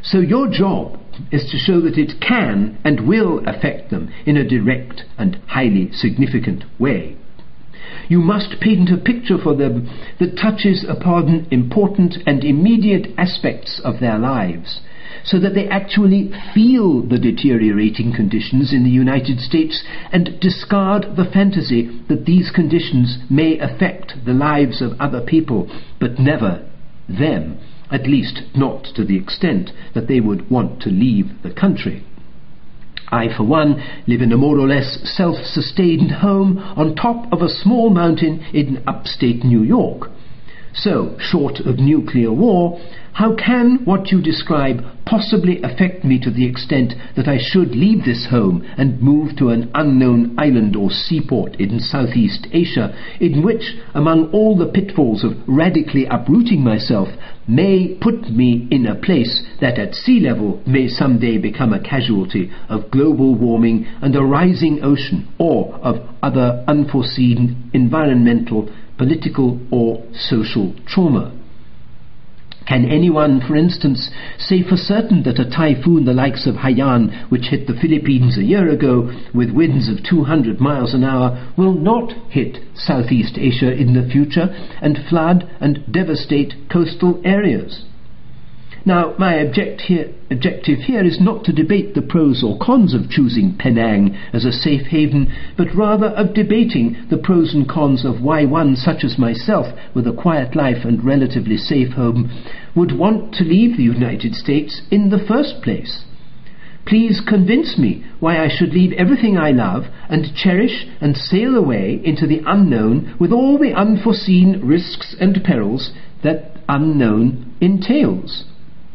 So your job is to show that it can and will affect them in a direct and highly significant way. You must paint a picture for them that touches upon important and immediate aspects of their lives, so that they actually feel the deteriorating conditions in the United States and discard the fantasy that these conditions may affect the lives of other people, but never them, at least not to the extent that they would want to leave the country. I, for one, live in a more or less self-sustained home on top of a small mountain in upstate New York. So, short of nuclear war, how can what you describe possibly affect me to the extent that I should leave this home and move to an unknown island or seaport in Southeast Asia, in which, among all the pitfalls of radically uprooting myself, may put me in a place that at sea level may someday become a casualty of global warming and a rising ocean, or of other unforeseen environmental, political or social trauma? Can anyone, for instance, say for certain that a typhoon the likes of Haiyan, which hit the Philippines a year ago with winds of two hundred miles an hour, will not hit Southeast Asia in the future and flood and devastate coastal areas? Now, my object here, objective here is not to debate the pros or cons of choosing Penang as a safe haven, but rather of debating the pros and cons of why one such as myself, with a quiet life and relatively safe home, would want to leave the United States in the first place. Please convince me why I should leave everything I love and cherish and sail away into the unknown with all the unforeseen risks and perils that unknown entails.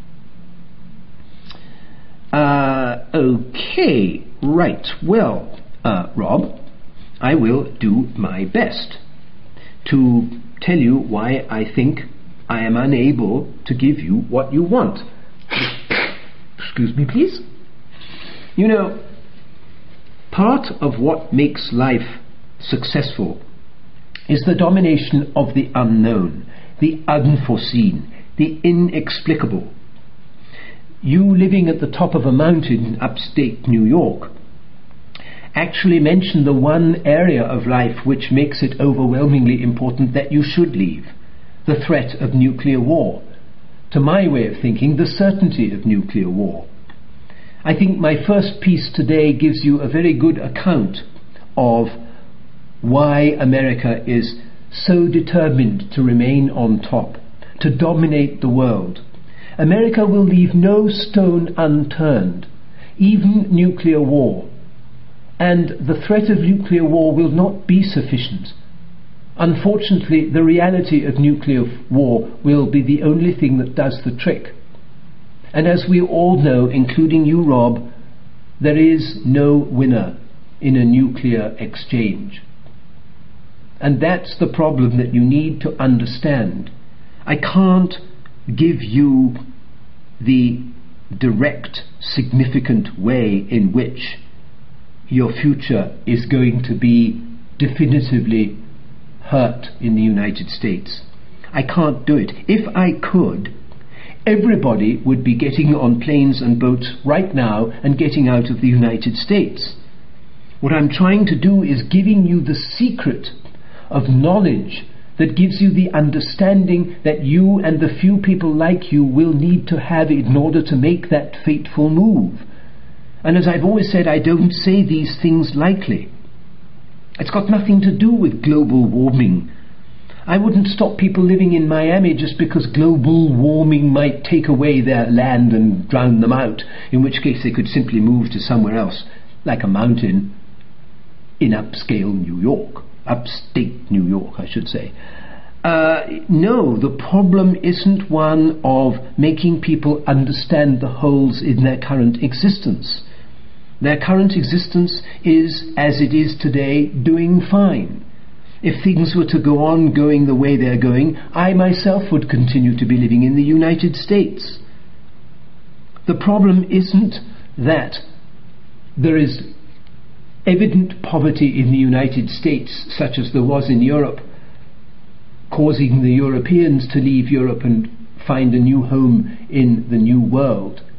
Uh, okay, right. Well, uh, Rob, I will do my best to tell you why I think I am unable to give you what you want. Excuse me, please. You know, part of what makes life successful is the domination of the unknown, the unforeseen, the inexplicable. You living at the top of a mountain in upstate New York actually mention the one area of life which makes it overwhelmingly important that you should leave: the threat of nuclear war. To my way of thinking, the certainty of nuclear war. I think my first piece today gives you a very good account of why America is so determined to remain on top, to dominate the world. America will leave no stone unturned, even nuclear war. And the threat of nuclear war will not be sufficient. Unfortunately, the reality of nuclear war will be the only thing that does the trick. And as we all know, including you, Rob, there is no winner in a nuclear exchange. And that's the problem that you need to understand. I can't give you the direct, significant way in which your future is going to be definitively hurt in the United States. I can't do it. If I could, everybody would be getting on planes and boats right now and getting out of the United States. What I'm trying to do is giving you the secret of knowledge that gives you the understanding that you and the few people like you will need to have in order to make that fateful move. And as I've always said, I don't say these things lightly. It's got nothing to do with global warming. I wouldn't stop people living in Miami just because global warming might take away their land and drown them out, in which case they could simply move to somewhere else, like a mountain in upscale New York. Upstate New York, I should say. Uh, no, the problem isn't one of making people understand the holes in their current existence. Their current existence is, as it is today, doing fine. If things were to go on going the way they're going, I myself would continue to be living in the United States. The problem isn't that there is evident poverty in the United States, such as there was in Europe, causing the Europeans to leave Europe and find a new home in the New World.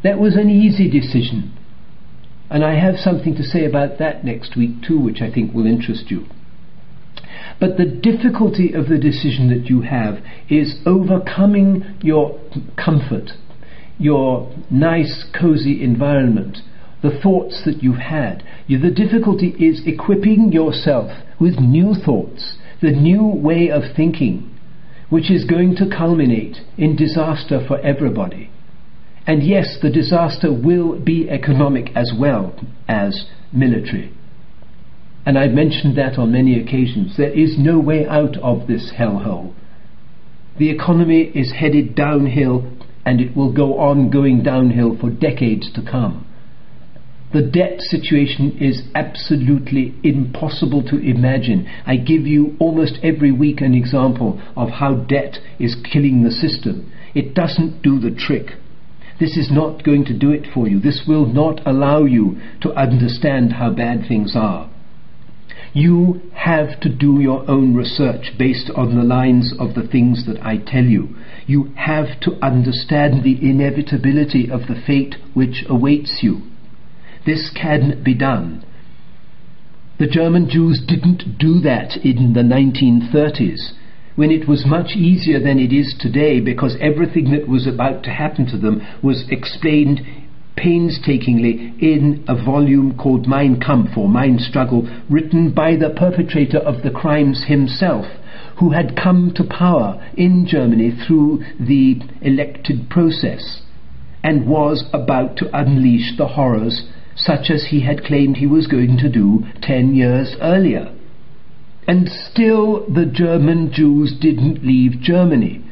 That was an easy decision. And I have something to say about that next week too, which I think will interest you. But the difficulty of the decision that you have is overcoming your comfort, your nice, cozy environment, the thoughts that you've had. You, the difficulty is equipping yourself with new thoughts, the new way of thinking, which is going to culminate in disaster for everybody. And yes, the disaster will be economic as well as military. And I've mentioned that on many occasions. There is no way out of this hellhole. The economy is headed downhill, and it will go on going downhill for decades to come. The debt situation is absolutely impossible to imagine. I give you almost every week an example of how debt is killing the system. It doesn't do the trick. This is not going to do it for you. This will not allow you to understand how bad things are. You have to do your own research based on the lines of the things that I tell you. You have to understand the inevitability of the fate which awaits you. This can be done. The German Jews didn't do that in the nineteen thirties, when it was much easier than it is today, because everything that was about to happen to them was explained painstakingly in a volume called Mein Kampf, or Mein Struggle, written by the perpetrator of the crimes himself, who had come to power in Germany through the elected process and was about to unleash the horrors such as he had claimed he was going to do ten years earlier. And still the German Jews didn't leave Germany.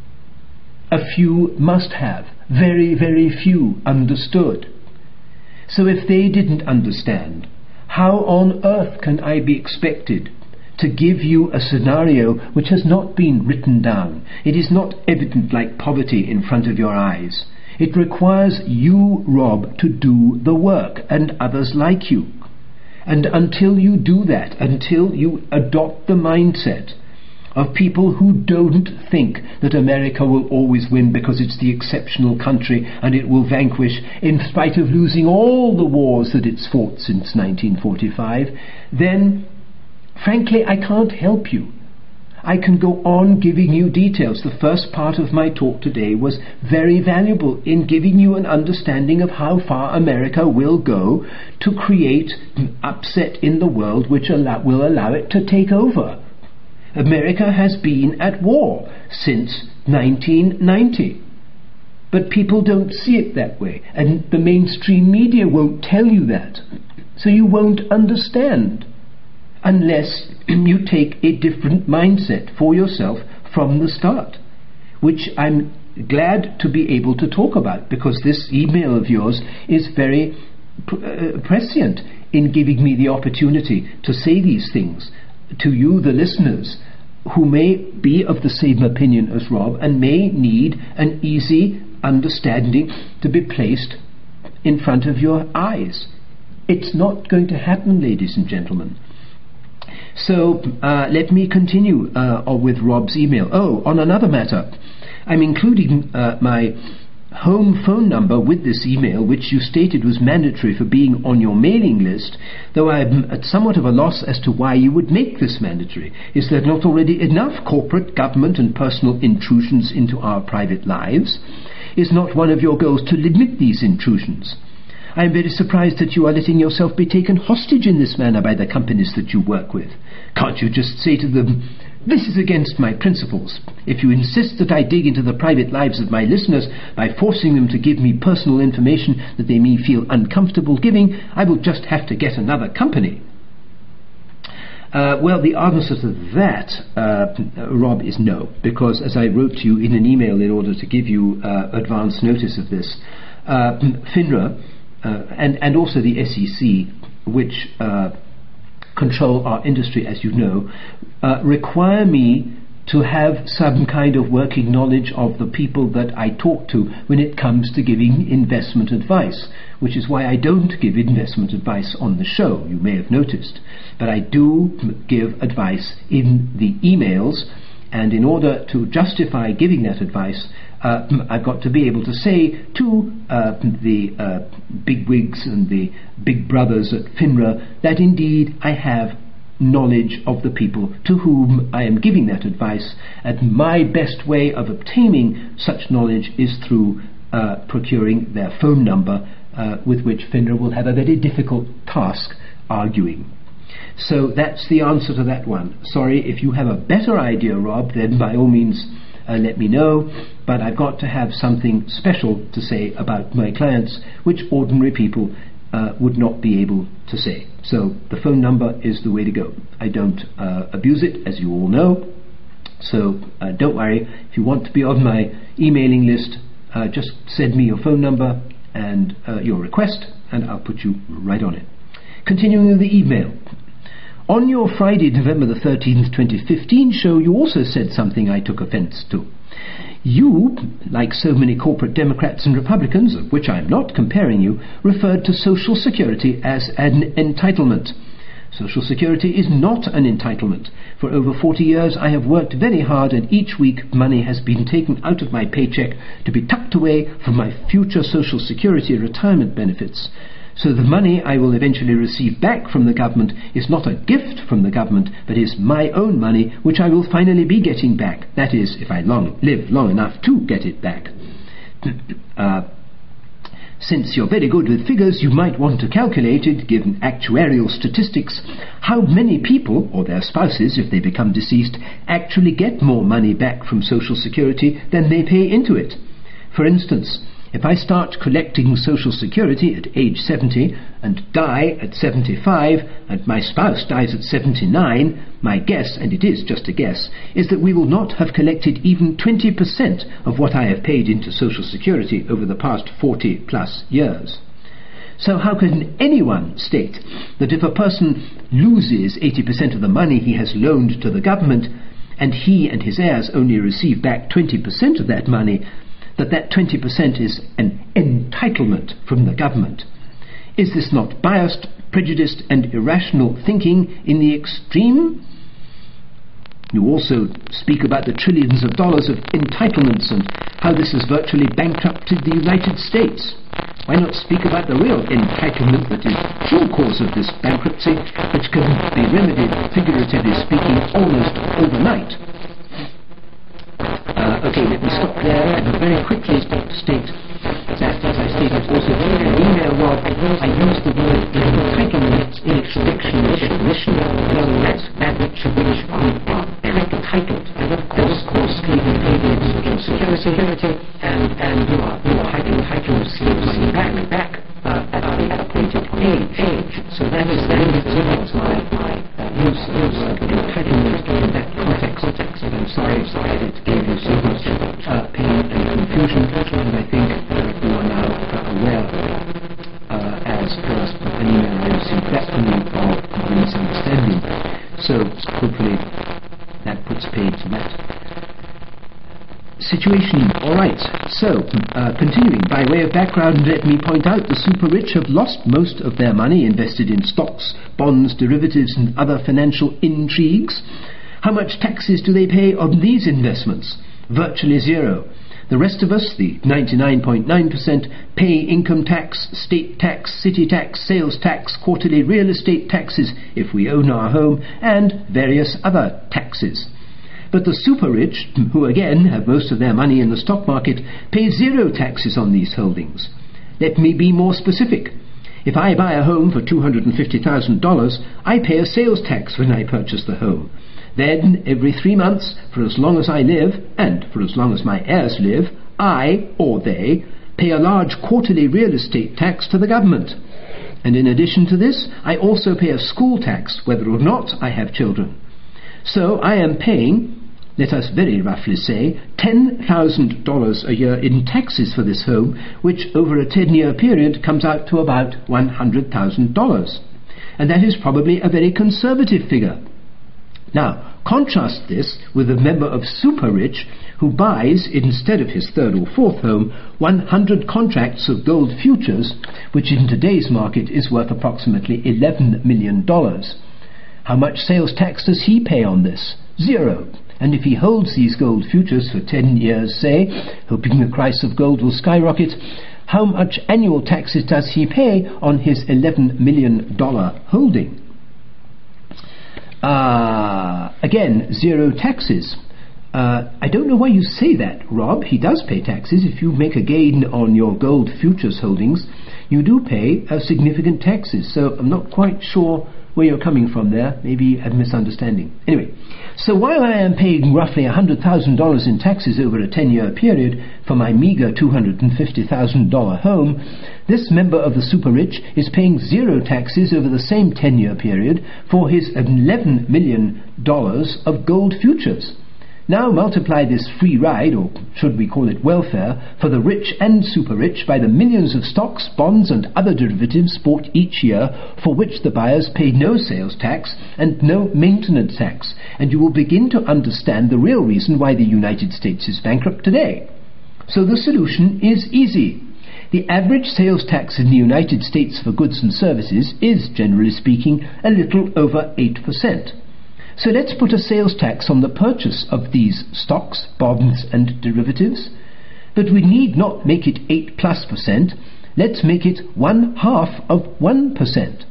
A few must have. Very, very few understood. So if they didn't understand, how on earth can I be expected to give you a scenario which has not been written down? It is not evident like poverty in front of your eyes. It requires you, Rob, to do the work, and others like you. And until you do that, until you adopt the mindset of people who don't think that America will always win because it's the exceptional country and it will vanquish in spite of losing all the wars that it's fought since nineteen forty-five, then frankly I can't help you. I can go on giving you details. The first part of my talk today was very valuable in giving you an understanding of how far America will go to create an upset in the world which allow, will allow it to take over. America has been at war since nineteen ninety. But people don't see it that way, and the mainstream media won't tell you that. So you won't understand unless you take a different mindset for yourself from the start, which I'm glad to be able to talk about, because this email of yours is very uh, prescient in giving me the opportunity to say these things to you, the listeners, who may be of the same opinion as Rob and may need an easy understanding to be placed in front of your eyes. It's not going to happen, ladies and gentlemen. So uh, let me continue uh, with Rob's email. Oh, on another matter, I'm including uh, my home phone number with this email, which you stated was mandatory for being on your mailing list, though I'm at somewhat of a loss as to why you would make this mandatory. Is there not already enough corporate, government and personal intrusions into our private lives? Is not one of your goals to limit these intrusions? I am very surprised that you are letting yourself be taken hostage in this manner by the companies that you work with. Can't you just say to them, "This is against my principles. If you insist that I dig into the private lives of my listeners by forcing them to give me personal information that they may feel uncomfortable giving, I will just have to get another company"? Uh, well, the answer to that, uh, Rob, is no, because as I wrote to you in an email in order to give you uh, advance notice of this, uh, FINRA uh, and, and also the S E C, which uh, control our industry, as you know, uh, require me to have some kind of working knowledge of the people that I talk to when it comes to giving investment advice, which is why I don't give investment advice on the show, you may have noticed. But I do give advice in the emails, and in order to justify giving that advice, uh, I've got to be able to say to uh, the uh, bigwigs and the big brothers at FINRA that indeed I have knowledge of the people to whom I am giving that advice, and my best way of obtaining such knowledge is through uh, procuring their phone number, uh, with which FINRA will have a very difficult task arguing. So that's the answer to that one. Sorry, if you have a better idea, Rob, then by all means uh, let me know, but I've got to have something special to say about my clients which ordinary people uh, would not be able to say. So the phone number is the way to go. I don't uh, abuse it, as you all know, so uh, don't worry. If you want to be on my emailing list, uh, just send me your phone number and uh, your request, and I'll put you right on it. Continuing with the email. On your Friday, November the thirteenth, twenty fifteen show, you also said something I took offence to. You, like so many corporate Democrats and Republicans, of which I am not comparing you, referred to Social Security as an entitlement. Social Security is not an entitlement. For over forty years I have worked very hard, and each week money has been taken out of my paycheck to be tucked away for my future Social Security retirement benefits. So the money I will eventually receive back from the government is not a gift from the government, but is my own money, which I will finally be getting back. That is, if I long, live long enough to get it back. uh, since you're very good with figures, you might want to calculate it, given actuarial statistics, how many people, or their spouses if they become deceased, actually get more money back from Social Security than they pay into it. For instance, if I start collecting Social Security at age seventy and die at seventy-five, and my spouse dies at seventy-nine, my guess, and it is just a guess, is that we will not have collected even twenty percent of what I have paid into Social Security over the past forty plus years. So how can anyone state that if a person loses eighty percent of the money he has loaned to the government, and he and his heirs only receive back twenty percent of that money, that that twenty percent is an entitlement from the government? Is this not biased, prejudiced, and irrational thinking in the extreme? You also speak about the trillions of dollars of entitlements and how this has virtually bankrupted the United States. Why not speak about the real entitlement that is the true cause of this bankruptcy, which can be remedied, figuratively speaking, almost overnight? Uh, okay, let me stop there and very quickly state that, as I stated also in an email, Rob, I use the word entitlement in its definition. In other words, that which of which we are entitled. And of course, of course, people pay into Social Security, and, and you are, you are entitled to receive money back, back uh, at the appointed age. age. So that is that is my, my uh, use of entitlement in that context. context. And I'm sorry, sorry that it gave you so much uh, pain and confusion, and I think uh, you are now uh, aware, uh, as per an email I received back from you, of the misunderstanding. So hopefully that puts paid to that situation. Alright, so uh, continuing, by way of background, let me point out the super rich have lost most of their money invested in stocks, bonds, derivatives, and other financial intrigues. How much taxes do they pay on these investments? Virtually zero. The rest of us, the ninety-nine point nine percent, pay income tax, state tax, city tax, sales tax, quarterly real estate taxes if we own our home, and various other taxes. But the super rich, who again have most of their money in the stock market, pay zero taxes on these holdings. Let me be more specific. If I buy a home for two hundred fifty thousand dollars, I pay a sales tax when I purchase the home. Then, every three months, for as long as I live, and for as long as my heirs live, I, or they, pay a large quarterly real estate tax to the government. And in addition to this, I also pay a school tax, whether or not I have children. So I am paying, let us very roughly say, ten thousand dollars a year in taxes for this home, which over a ten-year period comes out to about one hundred thousand dollars. And that is probably a very conservative figure. Now, contrast this with a member of super rich who buys, instead of his third or fourth home, one hundred contracts of gold futures, which in today's market is worth approximately eleven million dollars. How much sales tax does he pay on this? Zero. And if he holds these gold futures for ten years, say, hoping the price of gold will skyrocket, how much annual taxes does he pay on his eleven million dollars holding? Uh, again, zero taxes. Uh, I don't know why you say that, Rob. He does pay taxes. If you make a gain on your gold futures holdings, you do pay uh, significant taxes. So I'm not quite sure where you're coming from there. Maybe a misunderstanding. Anyway, so while I am paying roughly one hundred thousand dollars in taxes over a ten-year period for my meager two hundred fifty thousand dollars home, this member of the super-rich is paying zero taxes over the same ten-year period for his eleven million dollars of gold futures. Now multiply this free ride, or should we call it welfare, for the rich and super-rich by the millions of stocks, bonds and other derivatives bought each year for which the buyers pay no sales tax and no maintenance tax, and you will begin to understand the real reason why the United States is bankrupt today. So the solution is easy. The average sales tax in the United States for goods and services is, generally speaking, a little over eight percent. So let's put a sales tax on the purchase of these stocks, bonds and derivatives. But we need not make it eight plus percent. Let's make it one half of one percent.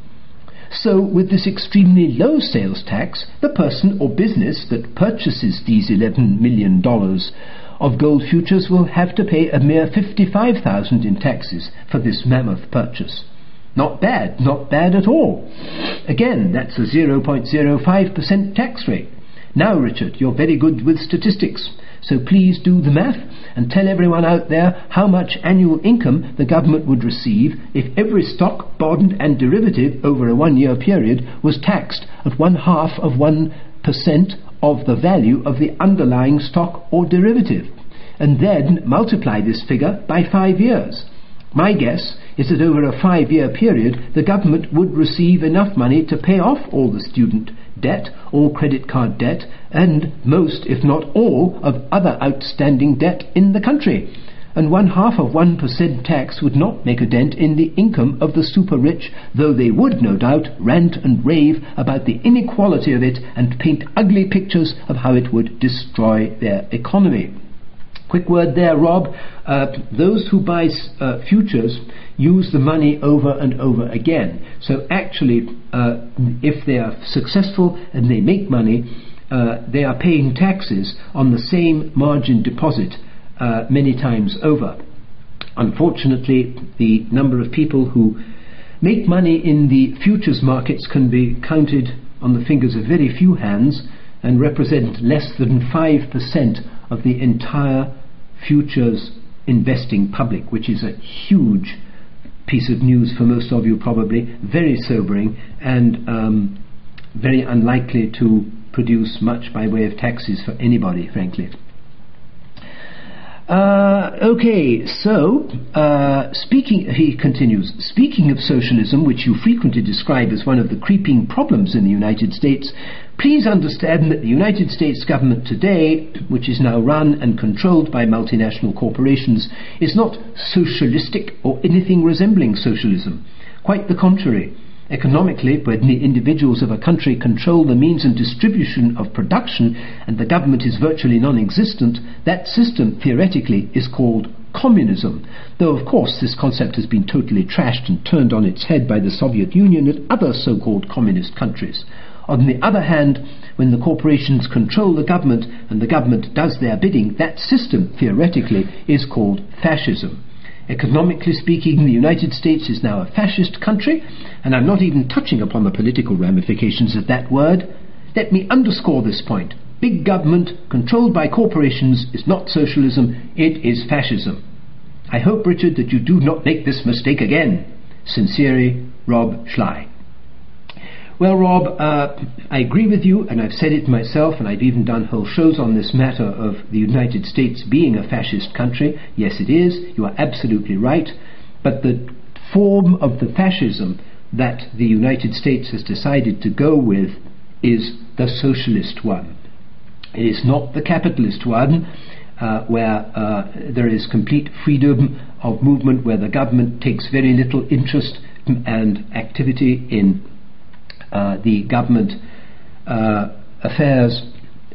So with this extremely low sales tax, the person or business that purchases these eleven million dollars of gold futures will have to pay a mere fifty-five thousand dollars in taxes for this mammoth purchase. Not bad, not bad at all. Again, that's a zero point zero five percent tax rate. Now, Richard, you're very good with statistics, so please do the math and tell everyone out there how much annual income the government would receive if every stock, bond and derivative over a one-year period was taxed at one half of one percent of the value of the underlying stock or derivative, and then multiply this figure by five years. My guess is that over a five-year period, the government would receive enough money to pay off all the student debt, all credit card debt, and most, if not all, of other outstanding debt in the country. And one half of one percent tax would not make a dent in the income of the super-rich, though they would, no doubt, rant and rave about the inequality of it and paint ugly pictures of how it would destroy their economy. Quick word there, Rob. Uh, those who buy uh, futures use the money over and over again. So actually, uh, if they are successful and they make money, uh, they are paying taxes on the same margin deposit uh, many times over. Unfortunately, the number of people who make money in the futures markets can be counted on the fingers of very few hands and represent less than five percent of the entire futures investing public, which is a huge piece of news for most of you probably, very sobering and um, very unlikely to produce much by way of taxes for anybody, frankly. Uh, okay, so, uh, speaking, he continues, speaking of socialism, which you frequently describe as one of the creeping problems in the United States, please understand that the United States government today, which is now run and controlled by multinational corporations, is not socialistic or anything resembling socialism. Quite the contrary. Economically, when the individuals of a country control the means and distribution of production and the government is virtually non-existent, that system, theoretically, is called communism, though of course this concept has been totally trashed and turned on its head by the Soviet Union and other so-called communist countries. On the other hand, when the corporations control the government and the government does their bidding, that system, theoretically, is called fascism. Economically speaking, the United States is now a fascist country, and I'm not even touching upon the political ramifications of that word. Let me underscore this point. Big government, controlled by corporations, is not socialism, it is fascism. I hope, Richard, that you do not make this mistake again. Sincerely, Rob Schley. Well, Rob, uh, I agree with you, and I've said it myself, and I've even done whole shows on this matter of the United States being a fascist country. Yes, it is. You are absolutely right. But the form of the fascism that the United States has decided to go with is the socialist one. It is not the capitalist one, uh, where uh, there is complete freedom of movement, where the government takes very little interest and activity in Uh, the government uh, affairs,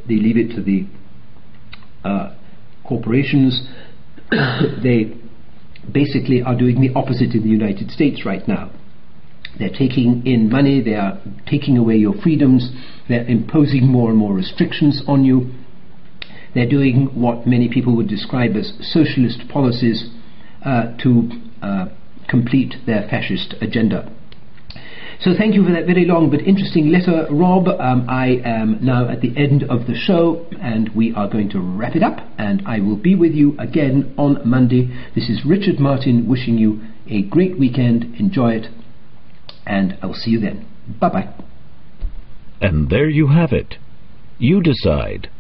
They leave it to the uh, corporations. They basically are doing the opposite in the United States right now. They're taking in money, they are taking away your freedoms, they're imposing more and more restrictions on you. They're doing what many people would describe as socialist policies uh, to uh, complete their fascist agenda. So thank you for that very long but interesting letter, Rob. Um, I am now at the end of the show and we are going to wrap it up, and I will be with you again on Monday. This is Richard Martin wishing you a great weekend. Enjoy it, and I will see you then. Bye-bye. And there you have it. You decide.